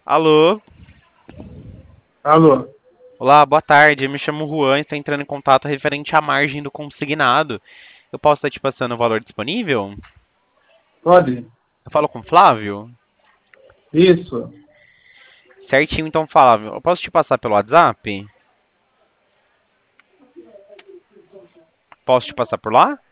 Alô? Alô, Olá, boa tarde. Eu me chamo Juan e estou entrando em contato referente à margem do consignado. Eu posso estar te passando o valor disponível? pode? Eu falo com o Flávio? Isso. Certinho, então, Flávio. Eu posso te passar pelo WhatsApp? Posso te passar por lá?